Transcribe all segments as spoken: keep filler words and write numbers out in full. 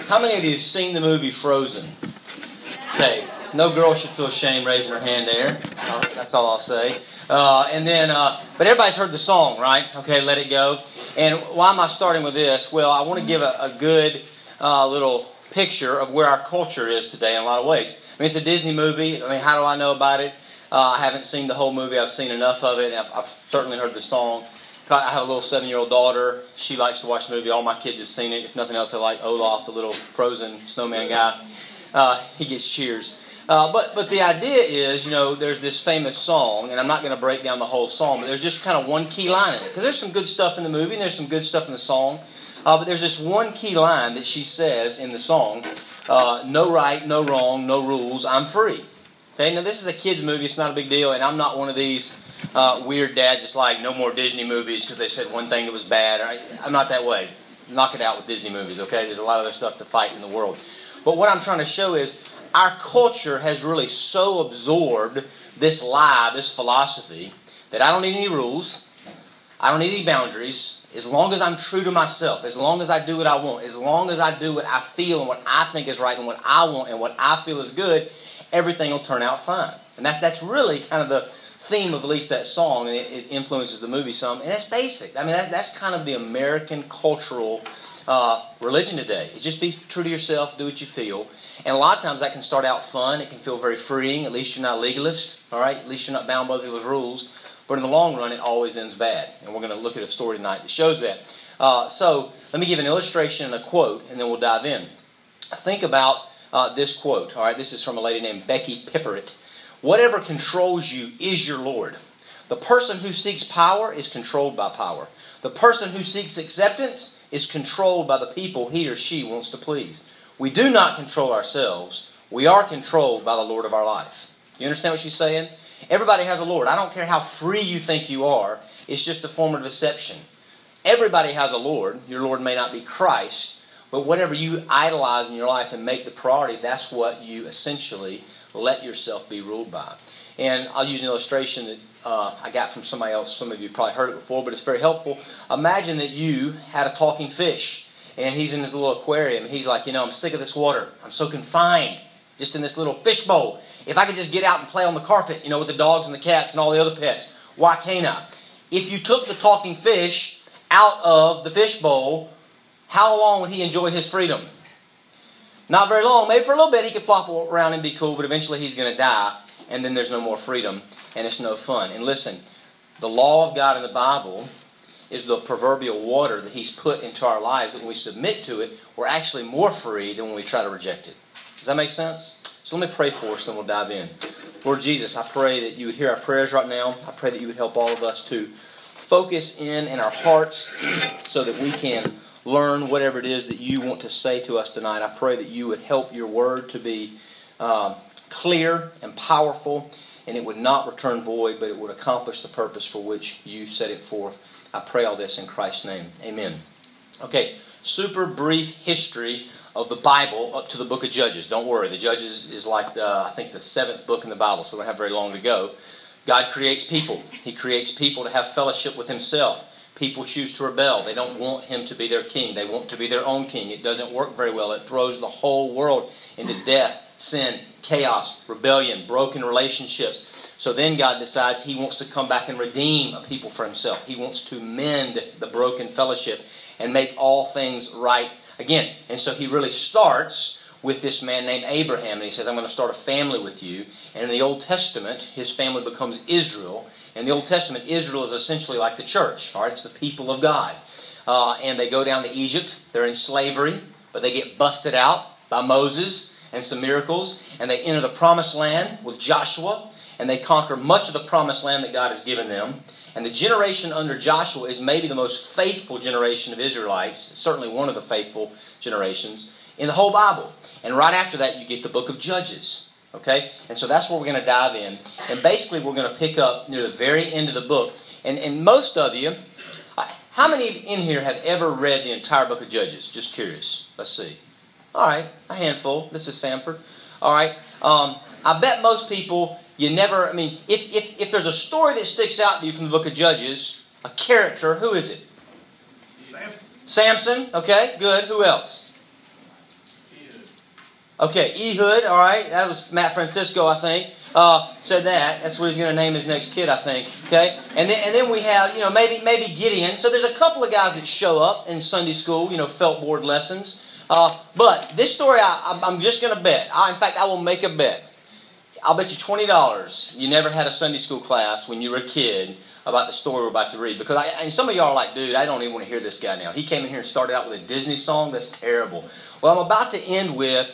How many of you have seen the movie Frozen? Okay, no girl should feel shame raising her hand there. Uh, that's all I'll say. Uh, and then, uh, but everybody's heard the song, right? Okay, Let It Go. And why am I starting with this? Well, I want to give a, a good uh, little picture of where our culture is today in a lot of ways. I mean, it's a Disney movie. I mean, how do I know about it? Uh, I haven't seen the whole movie. I've seen enough of it. I've, I've certainly heard the song. I have a little seven-year-old daughter. She likes to watch the movie. All my kids have seen it. If nothing else, they like Olaf, the little frozen snowman guy. Uh, he gets cheers. Uh, but but the idea is, you know, there's this famous song, and I'm not going to break down the whole song, but there's just kind of one key line in it. Because there's some good stuff in the movie, and there's some good stuff in the song. Uh, but there's this one key line that she says in the song, uh, no right, no wrong, no rules, I'm free. Okay, now this is a kid's movie. It's not a big deal, and I'm not one of these Uh, weird dads just like no more Disney movies because they said one thing that was bad. I, I'm not that way. Knock it out with Disney movies, okay? There's a lot of other stuff to fight in the world. But what I'm trying to show is our culture has really so absorbed this lie, this philosophy, that I don't need any rules. I don't need any boundaries. As long as I'm true to myself, as long as I do what I want, as long as I do what I feel and what I think is right and what I want and what I feel is good, everything will turn out fine. And that's, that's really kind of the theme of at least that song, and it, it influences the movie some, and that's basic. I mean, that, that's kind of the American cultural uh, religion today. It's just be true to yourself, do what you feel, and a lot of times that can start out fun. It can feel very freeing. At least you're not a legalist, all right? At least you're not bound by other people's rules. But in the long run, it always ends bad, and we're going to look at a story tonight that shows that. Uh, so let me give an illustration and a quote, and then we'll dive in. Think about uh, this quote. All right, this is from a lady named Becky Pippert. Whatever controls you is your Lord. The person who seeks power is controlled by power. The person who seeks acceptance is controlled by the people he or she wants to please. We do not control ourselves. We are controlled by the Lord of our life. You understand what she's saying? Everybody has a Lord. I don't care how free you think you are. It's just a form of deception. Everybody has a Lord. Your Lord may not be Christ, but whatever you idolize in your life and make the priority, that's what you essentially let yourself be ruled by. And I'll use an illustration that uh, I got from somebody else. Some of you probably heard it before, but it's very helpful. Imagine that you had a talking fish, and he's in his little aquarium, and he's like, you know, I'm sick of this water. I'm so confined just in this little fish bowl. If I could just get out and play on the carpet, you know, with the dogs and the cats and all the other pets, why can't I? If you took the talking fish out of the fish bowl, how long would he enjoy his freedom? Not very long. Maybe for a little bit he could flop around and be cool, but eventually he's going to die, and then there's no more freedom, and it's no fun. And listen, the law of God in the Bible is the proverbial water that He's put into our lives, that when we submit to it, we're actually more free than when we try to reject it. Does that make sense? So let me pray for us, and then we'll dive in. Lord Jesus, I pray that you would hear our prayers right now. I pray that you would help all of us to focus in in our hearts so that we can learn whatever it is that you want to say to us tonight. I pray that you would help your word to be uh, clear and powerful, and it would not return void, but it would accomplish the purpose for which you set it forth. I pray all this in Christ's name. Amen. Okay, super brief history of the Bible up to the book of Judges. Don't worry, the Judges is like, the, I think, the seventh book in the Bible, so we don't have very long to go. God creates people. He creates people to have fellowship with Himself. People choose to rebel. They don't want Him to be their king. They want to be their own king. It doesn't work very well. It throws the whole world into death, sin, chaos, rebellion, broken relationships. So then God decides He wants to come back and redeem a people for Himself. He wants to mend the broken fellowship and make all things right again. And so He really starts with this man named Abraham. And He says, I'm going to start a family with you. And in the Old Testament, his family becomes Israel. In the Old Testament, Israel is essentially like the church. All right, it's the people of God. Uh, and they go down to Egypt. They're in slavery, but they get busted out by Moses and some miracles. And they enter the Promised Land with Joshua. And they conquer much of the Promised Land that God has given them. And the generation under Joshua is maybe the most faithful generation of Israelites. Certainly one of the faithful generations in the whole Bible. And right after that, you get the book of Judges. Okay? And so that's where we're going to dive in. And basically, we're going to pick up near the very end of the book. And, and most of you, how many in here have ever read the entire book of Judges? Just curious. Let's see. All right. A handful. This is Sanford. All right. Um, I bet most people, you never, I mean, if, if, if there's a story that sticks out to you from the book of Judges, a character, who is it? Samson. Samson. Okay. Good. Who else? Okay, Ehud, all right, that was Matt Francisco, I think, uh, said that. That's what he's going to name his next kid, I think. Okay, and then and then we have, you know, maybe maybe Gideon. So there's a couple of guys that show up in Sunday school, you know, felt board lessons. Uh, but this story, I, I'm just going to bet. I, in fact, I will make a bet. I'll bet you twenty dollars you never had a Sunday school class when you were a kid about the story we're about to read. Because I, and some of y'all are like, dude, I don't even want to hear this guy now. He came in here and started out with a Disney song. That's terrible. Well, I'm about to end with,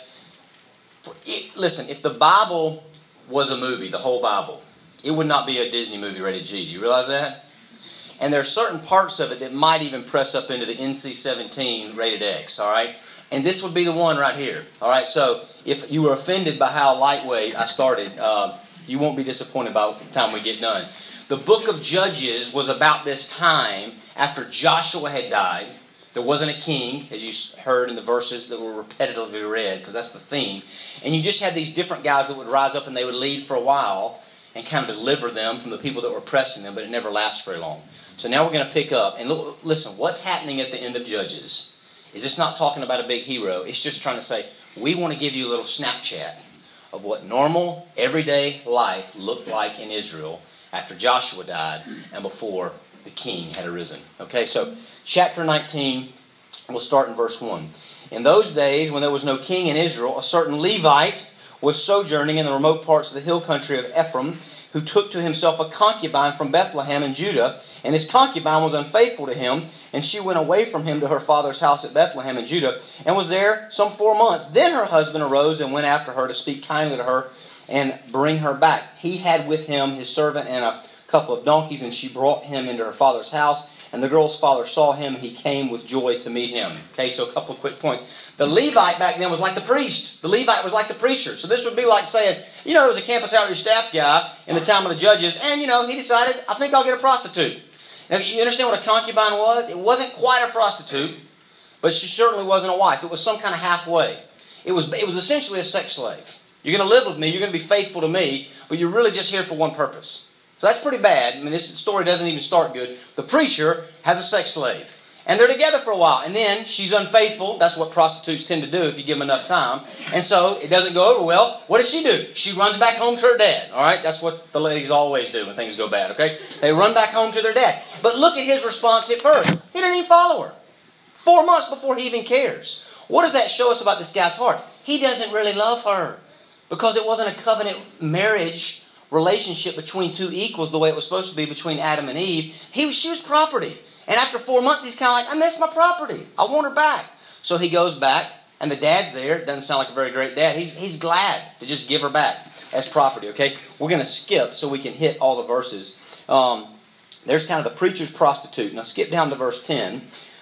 listen, if the Bible was a movie, the whole Bible, it would not be a Disney movie rated G. Do you realize that? And there are certain parts of it that might even press up into the N C seventeen rated X, all right? And this would be the one right here, all right? So if you were offended by how lightweight I started, uh, you won't be disappointed by the time we get done. The book of Judges was about this time after Joshua had died. There wasn't a king, as you heard in the verses that were repetitively read, because that's the theme. And you just had these different guys that would rise up and they would lead for a while and kind of deliver them from the people that were oppressing them, but it never lasts very long. So now we're going to pick up. And look, listen, what's happening at the end of Judges is it's not talking about a big hero. It's just trying to say, we want to give you a little Snapchat of what normal, everyday life looked like in Israel after Joshua died and before the king had arisen. Okay, so chapter nineteen, we'll start in verse one. In those days, when there was no king in Israel, a certain Levite was sojourning in the remote parts of the hill country of Ephraim, who took to himself a concubine from Bethlehem in Judah, and his concubine was unfaithful to him, and she went away from him to her father's house at Bethlehem in Judah, and was there some four months. Then her husband arose and went after her to speak kindly to her and bring her back. He had with him his servant and a couple of donkeys, and she brought him into her father's house. And the girl's father saw him, and he came with joy to meet him. Okay, so a couple of quick points. The Levite back then was like the priest. The Levite was like the preacher. So this would be like saying, you know, there was a campus outreach staff guy in the time of the Judges, and, you know, he decided, I think I'll get a prostitute. Now, you understand what a concubine was? It wasn't quite a prostitute, but she certainly wasn't a wife. It was some kind of halfway. It was, it was essentially a sex slave. You're going to live with me, you're going to be faithful to me, but you're really just here for one purpose. So that's pretty bad. I mean, this story doesn't even start good. The preacher has a sex slave. And they're together for a while. And then she's unfaithful. That's what prostitutes tend to do if you give them enough time. And so it doesn't go over well. What does she do? She runs back home to her dad. All right? That's what the ladies always do when things go bad. Okay? They run back home to their dad. But look at his response at first. He didn't even follow her. Four months before he even cares. What does that show us about this guy's heart? He doesn't really love her. Because it wasn't a covenant marriage relationship between two equals the way it was supposed to be between Adam and Eve. He was, she was property. And after four months, he's kind of like, I miss my property. I want her back. So he goes back, and the dad's there. Doesn't sound like a very great dad. He's, he's glad to just give her back as property, okay? We're going to skip so we can hit all the verses. Um, there's kind of the preacher's prostitute. Now skip down to verse ten.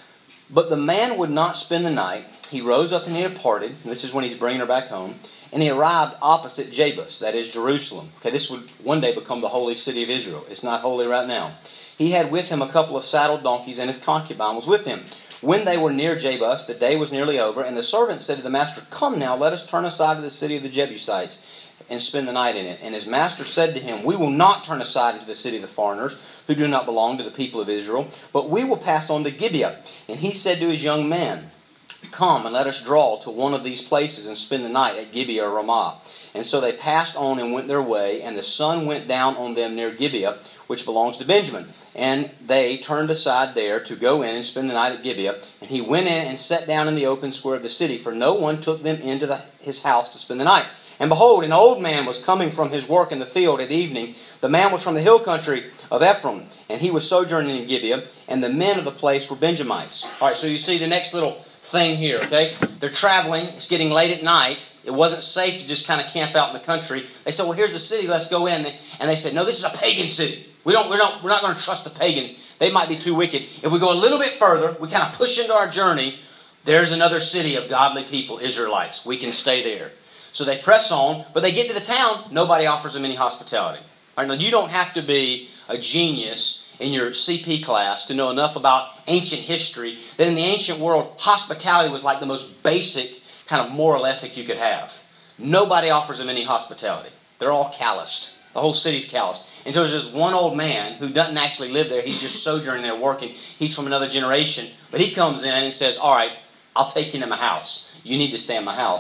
But the man would not spend the night. He rose up and he departed. And this is when he's bringing her back home. And he arrived opposite Jebus, that is Jerusalem. Okay, this would one day become the holy city of Israel. It's not holy right now. He had with him a couple of saddled donkeys, and his concubine was with him. When they were near Jebus, the day was nearly over, and the servant said to the master, Come now, let us turn aside to the city of the Jebusites and spend the night in it. And his master said to him, We will not turn aside into the city of the foreigners, who do not belong to the people of Israel, but we will pass on to Gibeah. And he said to his young man, Come and let us draw to one of these places and spend the night at Gibeah or Ramah. And so they passed on and went their way, and the sun went down on them near Gibeah, which belongs to Benjamin. And they turned aside there to go in and spend the night at Gibeah. And he went in and sat down in the open square of the city, for no one took them into the, his house to spend the night. And behold, an old man was coming from his work in the field at evening. The man was from the hill country of Ephraim, and he was sojourning in Gibeah, and the men of the place were Benjamites. All right, so you see the next little thing here, okay? They're traveling. It's getting late at night. It wasn't safe to just kind of camp out in the country. They said, well, here's the city. Let's go in. And they said, no, this is a pagan city. We don't, we're not, we're not going to trust the pagans. They might be too wicked. If we go a little bit further, we kind of push into our journey, there's another city of godly people, Israelites. We can stay there. So they press on, but they get to the town, nobody offers them any hospitality. All right, now, you don't have to be a genius in your C P class to know enough about ancient history that in the ancient world, hospitality was like the most basic kind of moral ethic you could have. Nobody offers them any hospitality. They're all calloused. The whole city's calloused. And so there's just one old man who doesn't actually live there. He's just sojourning there working. He's from another generation. But he comes in and says, all right, I'll take you to my house. You need to stay in my house.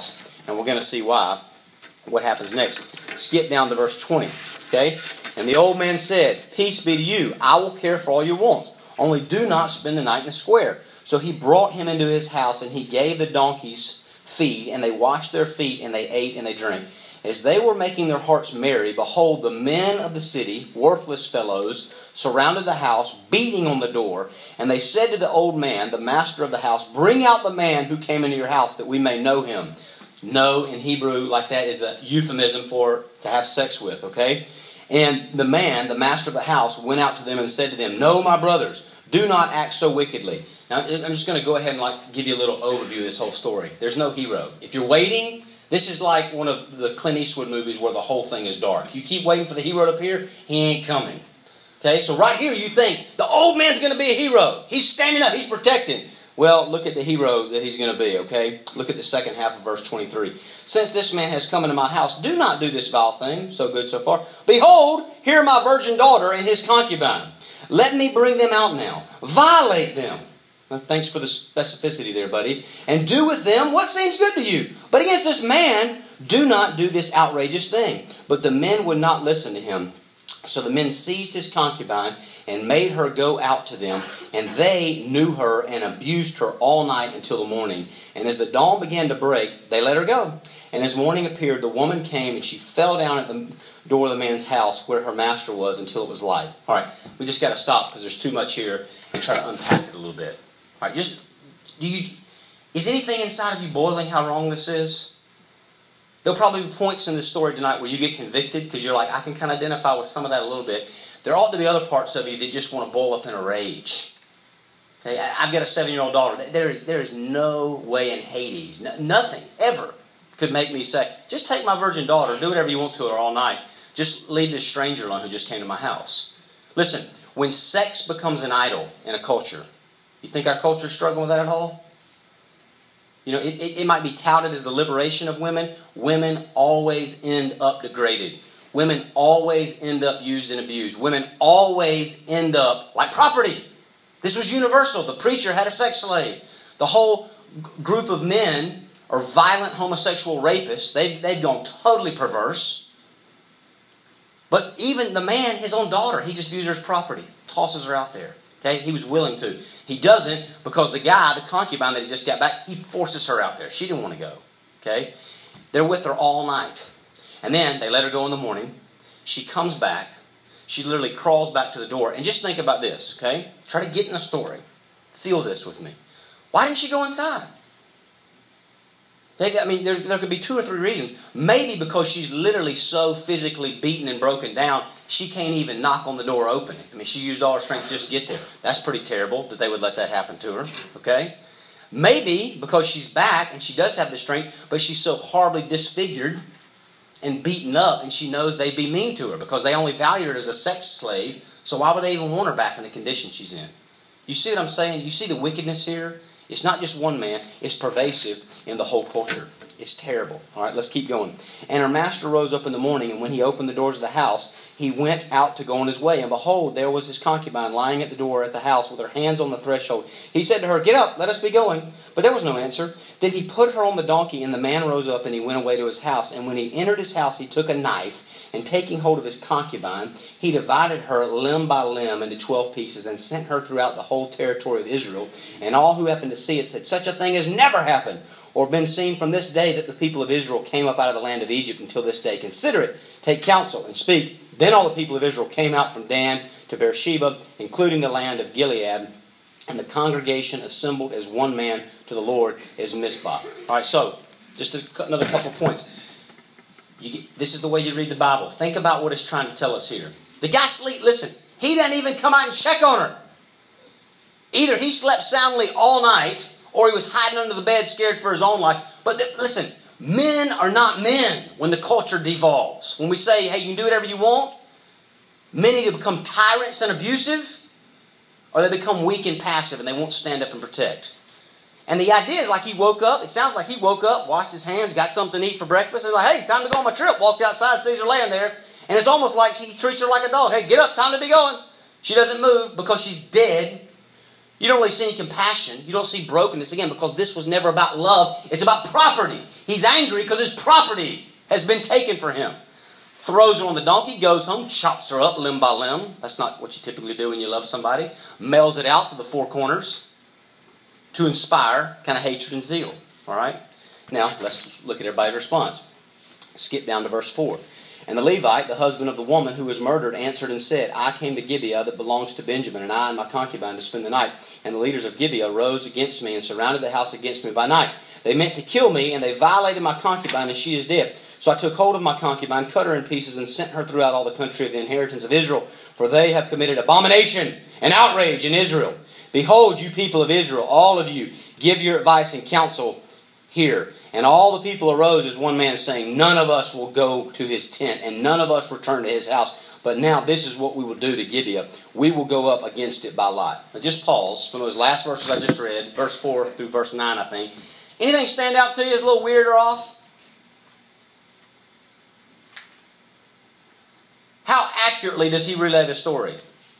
And we're going to see why. What happens next. Skip down to verse twenty. Okay? And the old man said, Peace be to you. I will care for all your wants. Only do not spend the night in the square. So he brought him into his house, and he gave the donkeys feed, and they washed their feet, and they ate and they drank. As they were making their hearts merry, behold, the men of the city, worthless fellows, surrounded the house, beating on the door. And they said to the old man, the master of the house, Bring out the man who came into your house, that we may know him. Know in Hebrew like that is a euphemism for to have sex with, okay? And the man, the master of the house, went out to them and said to them, No, my brothers, do not act so wickedly. Now, I'm just going to go ahead and like give you a little overview of this whole story. There's no hero. If you're waiting, this is like one of the Clint Eastwood movies where the whole thing is dark. You keep waiting for the hero to appear, he ain't coming. Okay, so right here you think, the old man's going to be a hero. He's standing up, he's protecting. Well, look at the hero that he's going to be, okay? Look at the second half of verse twenty-three. Since this man has come into my house, do not do this vile thing. So good so far. Behold, here my virgin daughter and his concubine. Let me bring them out now. Violate them. Well, thanks for the specificity there, buddy. And do with them what seems good to you. But against this man, do not do this outrageous thing. But the men would not listen to him. So the men seized his concubine and made her go out to them. And they knew her and abused her all night until the morning. And as the dawn began to break, they let her go. And as morning appeared, the woman came and she fell down at the door of the man's house where her master was until it was light. All right, we just got to stop because there's too much here and try to unpack it a little bit. All right, just, do you, is anything inside of you boiling how wrong this is? There'll probably be points in this story tonight where you get convicted because you're like, I can kind of identify with some of that a little bit. There ought to be other parts of you that just want to boil up in a rage. Okay, I've got a seven-year-old daughter. There is, there is no way in Hades, no, nothing ever could make me say, just take my virgin daughter, do whatever you want to her all night. Just leave this stranger alone who just came to my house. Listen, when sex becomes an idol in a culture, you think our culture is struggling with that at all? You know, it, it, it might be touted as the liberation of women. Women always end up degraded. Women always end up used and abused. Women always end up like property. This was universal. The preacher had a sex slave. The whole group of men are violent homosexual rapists. They've, they've gone totally perverse. But even the man, his own daughter, he just views her as property. Tosses her out there. Okay, he was willing to. He doesn't because the guy, the concubine that he just got back, he forces her out there. She didn't want to go. Okay, they're with her all night. And then they let her go in the morning. She comes back. She literally crawls back to the door. And just think about this, okay? Try to get in the story. Feel this with me. Why didn't she go inside? I mean, there, there could be two or three reasons. Maybe because she's literally so physically beaten and broken down, she can't even knock on the door open it. I mean, she used all her strength just to get there. That's pretty terrible that they would let that happen to her, okay? Maybe because she's back and she does have the strength, but she's so horribly disfigured and beaten up, and she knows they'd be mean to her because they only value her as a sex slave, so why would they even want her back in the condition she's in? You see what I'm saying? You see the wickedness here? It's not just one man, it's pervasive in the whole culture. It's terrible. All right, let's keep going. And her master rose up in the morning, and when he opened the doors of the house, he went out to go on his way. And behold, there was his concubine lying at the door at the house with her hands on the threshold. He said to her, Get up, let us be going. But there was no answer. Then he put her on the donkey, and the man rose up, and he went away to his house. And when he entered his house, he took a knife, and taking hold of his concubine, he divided her limb by limb into twelve pieces, and sent her throughout the whole territory of Israel. And all who happened to see it said, Such a thing has never happened, or been seen from this day that the people of Israel came up out of the land of Egypt until this day. Consider it, take counsel, and speak. Then all the people of Israel came out from Dan to Beersheba, including the land of Gilead, and the congregation assembled as one man to the Lord as Mizpah. All right, so just a, another couple of points. You get, this is the way you read the Bible. Think about what it's trying to tell us here. The guy sleep. Listen, he didn't even come out and check on her. Either he slept soundly all night, or he was hiding under the bed scared for his own life. But th- listen, men are not men when the culture devolves. When we say, hey, you can do whatever you want, men either become tyrants and abusive, or they become weak and passive and they won't stand up and protect. And the idea is like he woke up, it sounds like he woke up, washed his hands, got something to eat for breakfast. He's like, hey, time to go on my trip. Walked outside, sees her laying there. And it's almost like he treats her like a dog. Hey, get up, time to be going. She doesn't move because she's dead. You don't really see any compassion. You don't see brokenness, again, because this was never about love. It's about property. He's angry because his property has been taken for him. Throws her on the donkey, goes home, chops her up limb by limb. That's not what you typically do when you love somebody. Mails it out to the four corners to inspire kind of hatred and zeal. All right? Now, let's look at everybody's response. Skip down to verse four. And the Levite, the husband of the woman who was murdered, answered and said, I came to Gibeah that belongs to Benjamin, and I and my concubine to spend the night. And the leaders of Gibeah rose against me and surrounded the house against me by night. They meant to kill me, and they violated my concubine, and she is dead. So I took hold of my concubine, cut her in pieces, and sent her throughout all the country of the inheritance of Israel, for they have committed abomination and outrage in Israel. Behold, you people of Israel, all of you, give your advice and counsel here. And all the people arose as one man, saying, none of us will go to his tent, and none of us return to his house. But now this is what we will do to Gibeah. We will go up against it by lot. Now just pause from those last verses I just read, verse four through verse nine, I think. Anything stand out to you as a little weird or off? How accurately does he relay the story?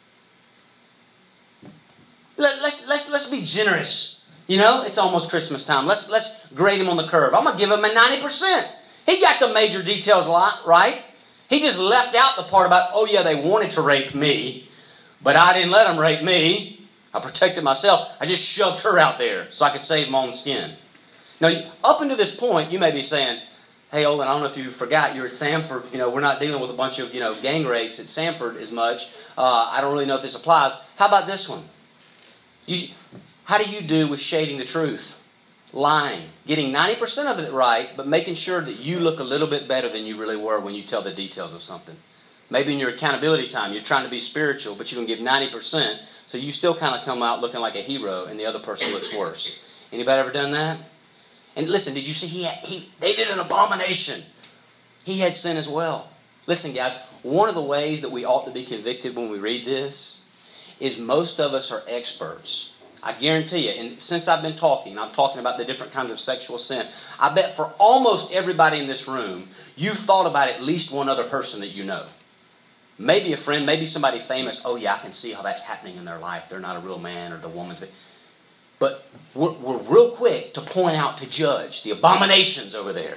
Let, let's, let's, let's be generous. You know, it's almost Christmas time. Let's, let's grade him on the curve. I'm going to give him a ninety percent. He got the major details right. He just left out the part about, oh yeah, they wanted to rape me, but I didn't let them rape me. I protected myself. I just shoved her out there so I could save my own skin. Now, up until this point, you may be saying, hey, Olin, I don't know if you forgot, you're at Samford. You know, we're not dealing with a bunch of, you know, gang rapes at Samford as much. Uh, I don't really know if this applies. How about this one? You, how do you do with shading the truth? Lying. Getting ninety percent of it right, but making sure that you look a little bit better than you really were when you tell the details of something. Maybe in your accountability time, you're trying to be spiritual, but you can give ninety percent, so you still kind of come out looking like a hero, and the other person looks worse. Anybody ever done that? And listen, did you see he, had, he they did an abomination. He had sin as well. Listen, guys, one of the ways that we ought to be convicted when we read this is most of us are experts. I guarantee you, and since I've been talking, I'm talking about the different kinds of sexual sin, I bet for almost everybody in this room, you've thought about at least one other person that you know. Maybe a friend, maybe somebody famous. Oh yeah, I can see how that's happening in their life. They're not a real man, or the woman's. But we're, we're real quick to point out, to judge the abominations over there.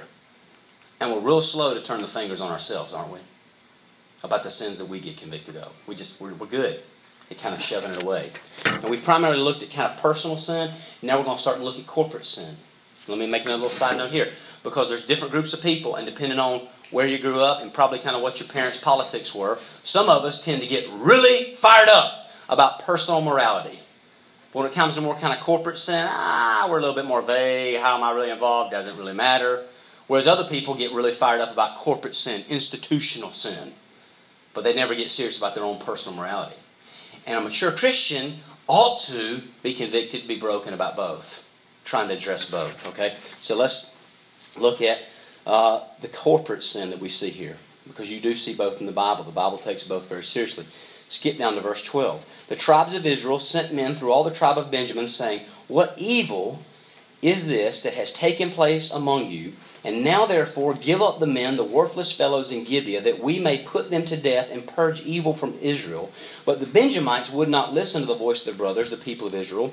And we're real slow to turn the fingers on ourselves, aren't we? About the sins that we get convicted of. We just, we're, we're good at kind of shoving it away. And we've primarily looked at kind of personal sin. Now we're going to start to look at corporate sin. Let me make another little side note here. Because there's different groups of people, and depending on where you grew up and probably kind of what your parents' politics were, some of us tend to get really fired up about personal morality. But when it comes to more kind of corporate sin, ah, we're a little bit more vague. How am I really involved? Doesn't really matter. Whereas other people get really fired up about corporate sin, institutional sin. But they never get serious about their own personal morality. And a mature Christian ought to be convicted, be broken about both. Trying to address both, okay? So let's look at uh, the corporate sin that we see here. Because you do see both in the Bible. The Bible takes both very seriously. Skip down to verse twelve. The tribes of Israel sent men through all the tribe of Benjamin, saying, what evil is this that has taken place among you? And now therefore give up the men, the worthless fellows in Gibeah, that we may put them to death and purge evil from Israel. But the Benjamites would not listen to the voice of their brothers, the people of Israel.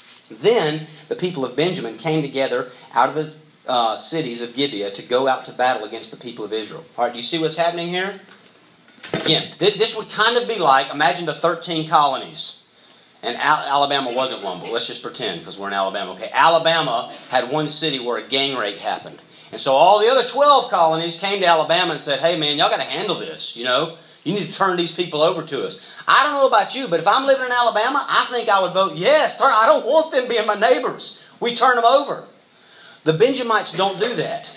Then the people of Benjamin came together out of the uh, cities of Gibeah to go out to battle against the people of Israel. All right, do you see what's happening here? Again, this would kind of be like, imagine the thirteen colonies. And Alabama wasn't one, but let's just pretend, because we're in Alabama. Okay, Alabama had one city where a gang rape happened. And so all the other twelve colonies came to Alabama and said, hey man, y'all got to handle this, you know. You need to turn these people over to us. I don't know about you, but if I'm living in Alabama, I think I would vote yes. Turn, I don't want them being my neighbors. We turn them over. The Benjamites don't do that.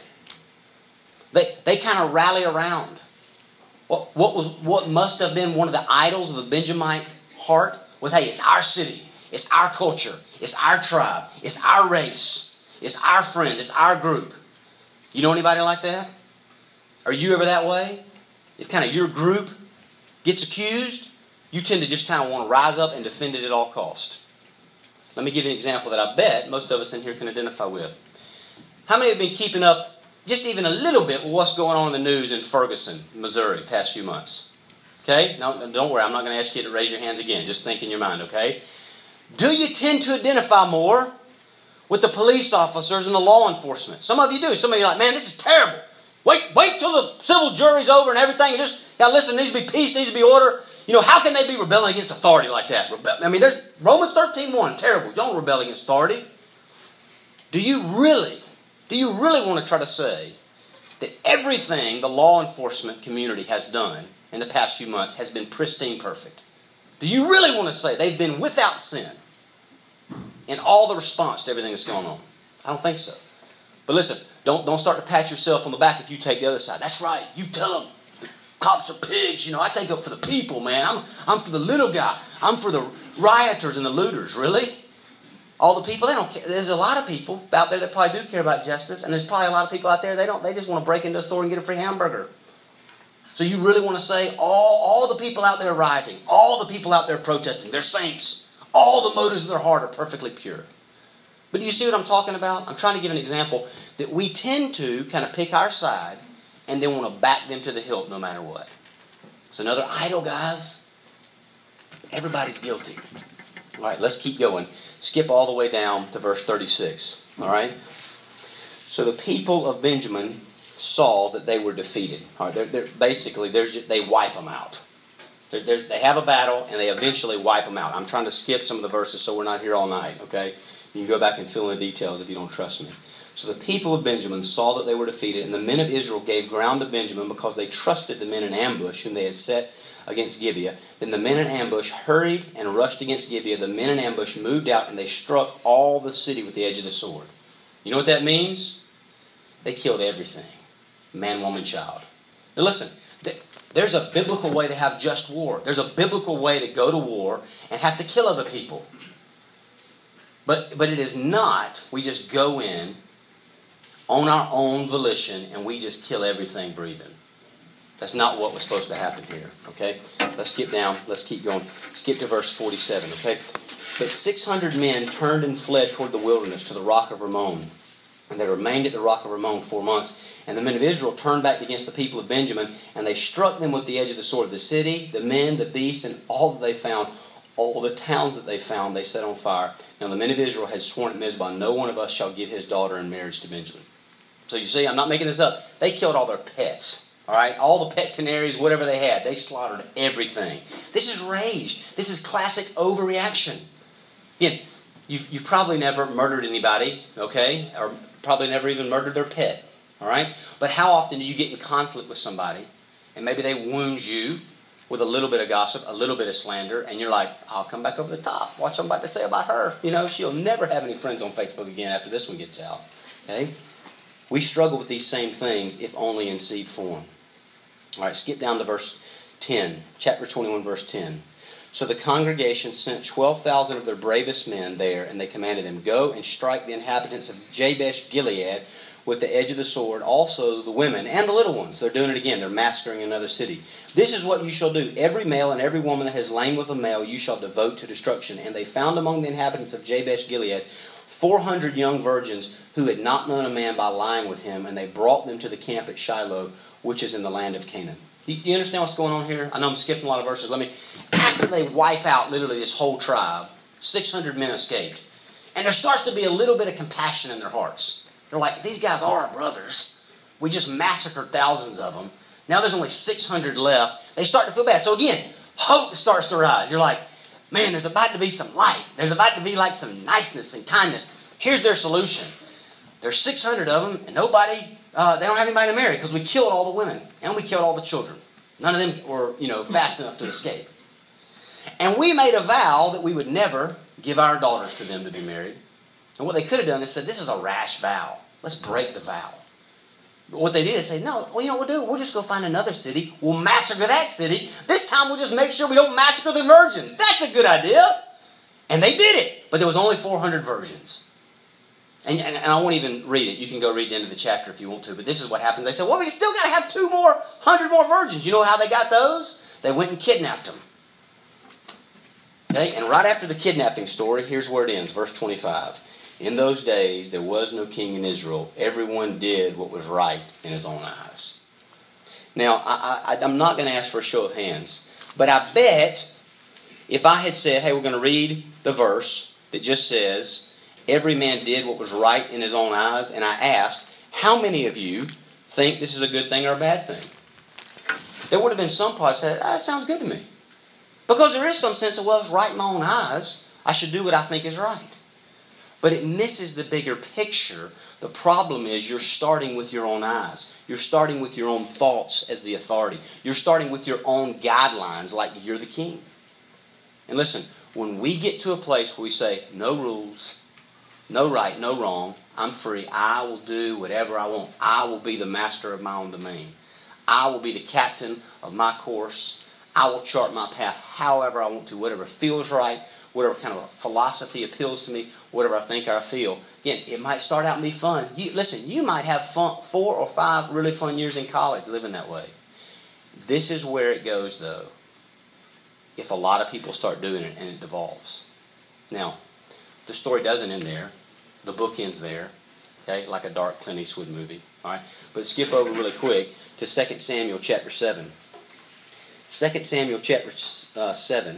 They, they kind of rally around. What, what, was, what must have been one of the idols of the Benjamite heart was, hey, it's our city. It's our culture. It's our tribe. It's our race. It's our friends. It's our group. You know anybody like that? Are you ever that way? If kind of your group gets accused, you tend to just kind of want to rise up and defend it at all cost. Let me give you an example that I bet most of us in here can identify with. How many have been keeping up just even a little bit with what's going on in the news in Ferguson, Missouri, the past few months? Okay? No, don't worry, I'm not going to ask you to raise your hands again. Just think in your mind, okay? Do you tend to identify more with the police officers and the law enforcement? Some of you do. Some of you are like, man, this is terrible. Wait, wait till the civil jury's over and everything. You just, now listen, there needs to be peace, needs to be order. You know, how can they be rebelling against authority like that? I mean, there's Romans thirteen one, terrible. Don't rebel against authority. Do you really, do you really want to try to say that everything the law enforcement community has done in the past few months has been pristine perfect? Do you really want to say they've been without sin in all the response to everything that's going on? I don't think so. But listen, don't, don't start to pat yourself on the back if you take the other side. That's right. You tell them the cops are pigs. You know, I take up for the people, man. I'm, I'm for the little guy. I'm for the rioters and the looters. Really? All the people, they don't care. There's a lot of people out there that probably do care about justice. And there's probably a lot of people out there, they don't. They just want to break into a store and get a free hamburger. So you really want to say all, all the people out there rioting, all the people out there protesting, they're saints. All the motives of their heart are perfectly pure. But do you see what I'm talking about? I'm trying to give an example that we tend to kind of pick our side and then want to back them to the hilt no matter what. It's another idol, guys. Everybody's guilty. All right, let's keep going. Skip all the way down to verse thirty-six. All right? So the people of Benjamin saw that they were defeated. All right, they're, they're basically, they're just, they wipe them out. They're, they're, they have a battle, and they eventually wipe them out. I'm trying to skip some of the verses so we're not here all night, okay? You can go back and fill in the details if you don't trust me. So the people of Benjamin saw that they were defeated, and the men of Israel gave ground to Benjamin because they trusted the men in ambush whom they had set against Gibeah. Then the men in ambush hurried and rushed against Gibeah. The men in ambush moved out, and they struck all the city with the edge of the sword. You know what that means? They killed everything. Man, woman, child. Now listen, there's a biblical way to have just war. There's a biblical way to go to war and have to kill other people. But, but it is not, we just go in on our own volition and we just kill everything breathing. That's not what was supposed to happen here. Okay? Let's skip down. Let's keep going. Skip to verse forty-seven. Okay? But six hundred men turned and fled toward the wilderness to the rock of Rimmon. And they remained at the rock of Rimmon four months. And the men of Israel turned back against the people of Benjamin, and they struck them with the edge of the sword. The city, the men, the beasts, and all that they found, all the towns that they found, they set on fire. Now the men of Israel had sworn at Mizpah, no one of us shall give his daughter in marriage to Benjamin. So you see, I'm not making this up. They killed all their pets. All right, all the pet canaries, whatever they had, they slaughtered everything. This is rage. This is classic overreaction. Again, you've, you've probably never murdered anybody, okay, or probably never even murdered their pet. All right, but how often do you get in conflict with somebody, and maybe they wound you with a little bit of gossip, a little bit of slander, and you're like, I'll come back over the top. Watch what I'm about to say about her. You know, she'll never have any friends on Facebook again after this one gets out. Okay? We struggle with these same things, if only in seed form. All right, skip down to verse ten, chapter twenty-one, verse ten. So the congregation sent twelve thousand of their bravest men there, and they commanded them, go and strike the inhabitants of Jabesh Gilead with the edge of the sword, also the women and the little ones. They're doing it again. They're massacring another city. This is what you shall do. Every male and every woman that has lain with a male you shall devote to destruction. And they found among the inhabitants of Jabesh Gilead four hundred young virgins who had not known a man by lying with him, and they brought them to the camp at Shiloh, which is in the land of Canaan. Do you understand what's going on here? I know I'm skipping a lot of verses. Let me. After they wipe out literally this whole tribe, six hundred men escaped. And there starts to be a little bit of compassion in their hearts. They're like, these guys are our brothers. We just massacred thousands of them. Now there's only six hundred left. They start to feel bad. So again, hope starts to rise. You're like, man, there's about to be some light. There's about to be like some niceness and kindness. Here's their solution. There's six hundred of them, and nobody, uh, they don't have anybody to marry because we killed all the women and we killed all the children. None of them were, you know, fast enough to escape. And we made a vow that we would never give our daughters to them to be married. And what they could have done is said, this is a rash vow. Let's break the vow. But what they did is say, no, well, you know what we'll do? We'll just go find another city. We'll massacre that city. This time we'll just make sure we don't massacre the virgins. That's a good idea. And they did it. But there was only four hundred virgins. And, and, and I won't even read it. You can go read the end of the chapter if you want to. But this is what happened. They said, well, we still got to have two more, hundred more virgins. You know how they got those? They went and kidnapped them. Okay? And right after the kidnapping story, here's where it ends. Verse twenty-five. In those days, there was no king in Israel. Everyone did what was right in his own eyes. Now, I, I, I'm not going to ask for a show of hands. But I bet if I had said, hey, we're going to read the verse that just says, every man did what was right in his own eyes, and I asked, how many of you think this is a good thing or a bad thing? There would have been some probably said, ah, that sounds good to me. Because there is some sense of, well, it's right in my own eyes. I should do what I think is right. But it misses the bigger picture. The problem is you're starting with your own eyes. You're starting with your own thoughts as the authority. You're starting with your own guidelines like you're the king. And listen, when we get to a place where we say, no rules, no right, no wrong, I'm free, I will do whatever I want. I will be the master of my own domain. I will be the captain of my course. I will chart my path however I want to, whatever feels right, whatever kind of a philosophy appeals to me, whatever I think I feel. Again, it might start out and be fun. You, listen, you might have fun, four or five really fun years in college living that way. This is where it goes, though, if a lot of people start doing it and it devolves. Now, the story doesn't end there. The book ends there, okay, like a dark Clint Eastwood movie. All right, but skip over really quick to Second Samuel chapter seven. Second Samuel chapter uh, seven.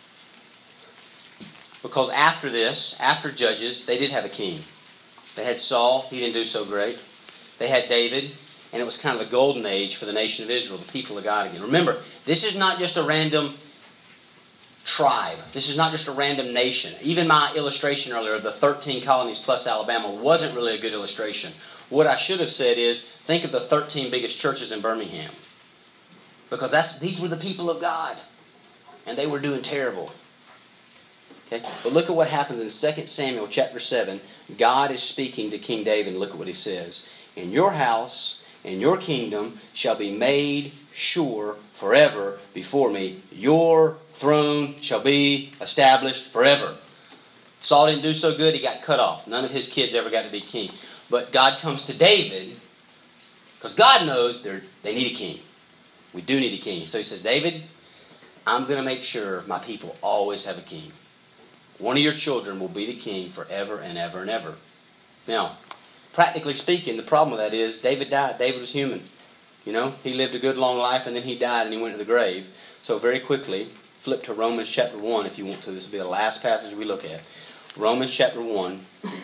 Because after this, after Judges, they did have a king. They had Saul. He didn't do so great. They had David. And it was kind of the golden age for the nation of Israel, the people of God again. Remember, this is not just a random tribe. This is not just a random nation. Even my illustration earlier of the thirteen colonies plus Alabama wasn't really a good illustration. What I should have said is, think of the thirteen biggest churches in Birmingham. Because that's these were the people of God. And they were doing terrible. Okay? But look at what happens in Second Samuel chapter seven. God is speaking to King David. Look at what he says. In your house and your kingdom shall be made sure forever before me. Your throne shall be established forever. Saul didn't do so good. He got cut off. None of his kids ever got to be king. But God comes to David because God knows they need a king. We do need a king. So he says, David, I'm going to make sure my people always have a king. One of your children will be the king forever and ever and ever. Now, practically speaking, the problem with that is David died. David was human. You know, he lived a good long life and then he died and he went to the grave. So very quickly, flip to Romans chapter one if you want to. This will be the last passage we look at. Romans chapter one.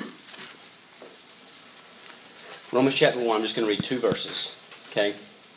Romans chapter one, I'm just going to read two verses. Okay?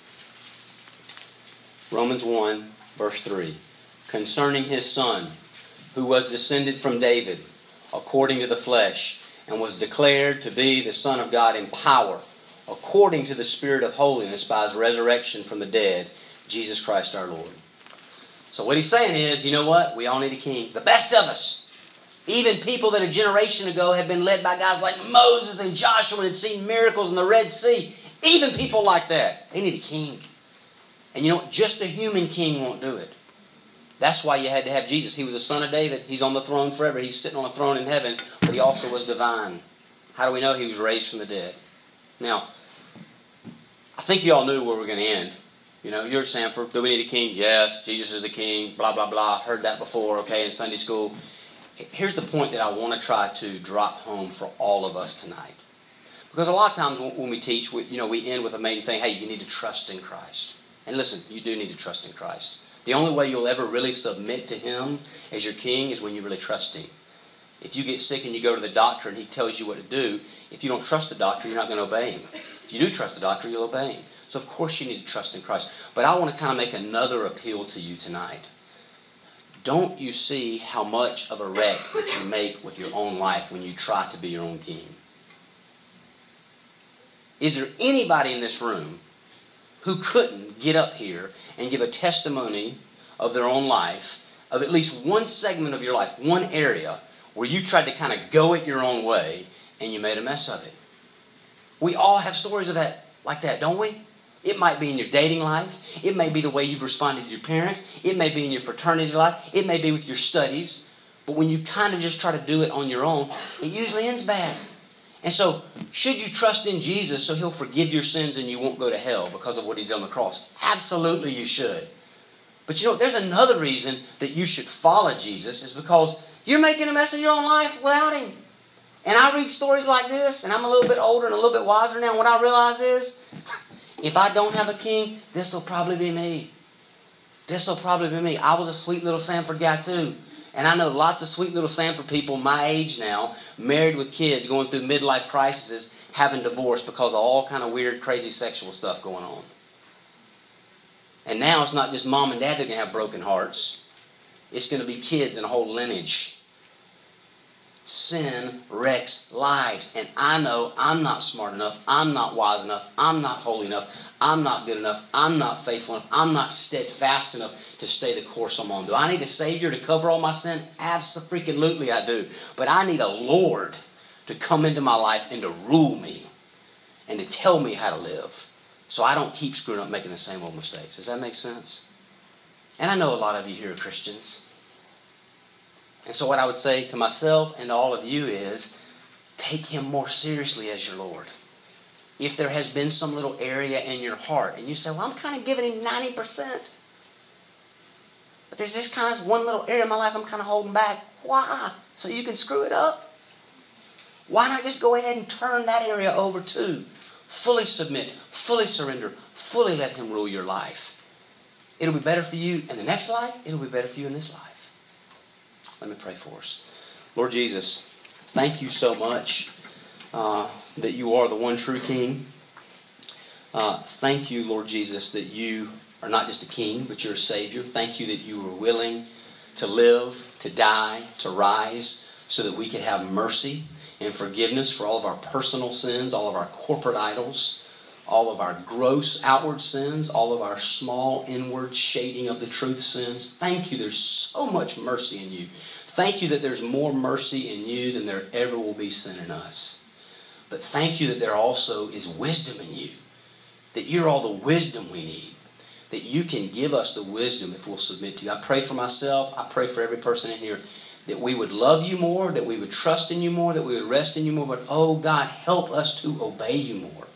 Romans one, verse three. Concerning his son, who was descended from David, according to the flesh, and was declared to be the Son of God in power, according to the Spirit of holiness by his resurrection from the dead, Jesus Christ our Lord. So what he's saying is, you know what? We all need a king. The best of us. Even people that a generation ago had been led by guys like Moses and Joshua and had seen miracles in the Red Sea. Even people like that. They need a king. And you know what? Just a human king won't do it. That's why you had to have Jesus. He was a son of David. He's on the throne forever. He's sitting on a throne in heaven. But he also was divine. How do we know he was raised from the dead? Now, I think you all knew where we're going to end. You know, you're at Sanford. Do we need a king? Yes. Jesus is the king. Blah, blah, blah. Heard that before, okay, in Sunday school. Here's the point that I want to try to drop home for all of us tonight. Because a lot of times when we teach, we, you know, we end with a main thing. Hey, you need to trust in Christ. And listen, you do need to trust in Christ. The only way you'll ever really submit to Him as your king is when you really trust Him. If you get sick and you go to the doctor and he tells you what to do, if you don't trust the doctor, you're not going to obey him. If you do trust the doctor, you'll obey him. So of course you need to trust in Christ. But I want to kind of make another appeal to you tonight. Don't you see how much of a wreck that you make with your own life when you try to be your own king? Is there anybody in this room who couldn't get up here and give a testimony of their own life, of at least one segment of your life, one area, where you tried to kind of go it your own way and you made a mess of it? We all have stories of that, like that, don't we? It might be in your dating life. It may be the way you've responded to your parents. It may be in your fraternity life. It may be with your studies. But when you kind of just try to do it on your own, it usually ends bad. And so, should you trust in Jesus so He'll forgive your sins and you won't go to hell because of what He did on the cross? Absolutely you should. But you know, there's another reason that you should follow Jesus, is because you're making a mess of your own life without Him. And I read stories like this, and I'm a little bit older and a little bit wiser now, and what I realize is, if I don't have a king, this will probably be me. This will probably be me. I was a sweet little Sanford guy too. And I know lots of sweet little Sanford people my age now, married with kids, going through midlife crises, having divorced because of all kind of weird, crazy sexual stuff going on. And now it's not just mom and dad that are going to have broken hearts. It's going to be kids and a whole lineage. Sin wrecks lives. And I know I'm not smart enough. I'm not wise enough. I'm not holy enough. I'm not good enough. I'm not faithful enough. I'm not steadfast enough to stay the course I'm on. Do I need a Savior to cover all my sin? Absolutely I do. But I need a Lord to come into my life and to rule me and to tell me how to live so I don't keep screwing up making the same old mistakes. Does that make sense? And I know a lot of you here are Christians. And so what I would say to myself and to all of you is, take Him more seriously as your Lord. If there has been some little area in your heart, and you say, well, I'm kind of giving Him ninety percent. But there's this kind of one little area in my life I'm kind of holding back. Why? So you can screw it up? Why not just go ahead and turn that area over too? Fully submit, fully surrender, fully let Him rule your life. It'll be better for you in the next life. It'll be better for you in this life. Let me pray for us. Lord Jesus, thank you so much uh, that you are the one true King. Uh, thank you, Lord Jesus, that you are not just a king, but you're a Savior. Thank you that you were willing to live, to die, to rise, so that we could have mercy and forgiveness for all of our personal sins, all of our corporate idols, all of our gross outward sins, all of our small inward shading of the truth sins. Thank you. There's so much mercy in you. Thank you that there's more mercy in you than there ever will be sin in us. But thank you that there also is wisdom in you. That you're all the wisdom we need. That you can give us the wisdom if we'll submit to you. I pray for myself. I pray for every person in here that we would love you more, that we would trust in you more, that we would rest in you more. But oh God, help us to obey you more.